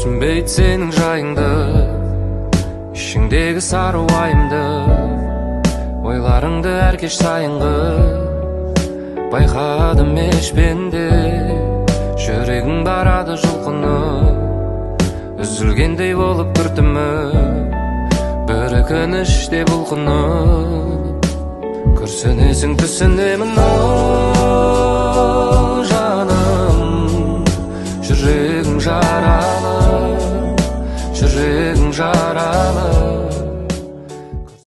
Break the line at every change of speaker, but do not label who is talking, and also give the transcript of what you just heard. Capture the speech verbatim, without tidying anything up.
түсінбейді сенің жайыңды, ішіңдегі сары уайымды, ойларыңды әр кеш сайынғы. Байқадым еш пенде, жүрегің барады жұлқынып, үзілгендей болып күртімі, бір өкініште бұлқынып. Күрсінесің түсінемін, оу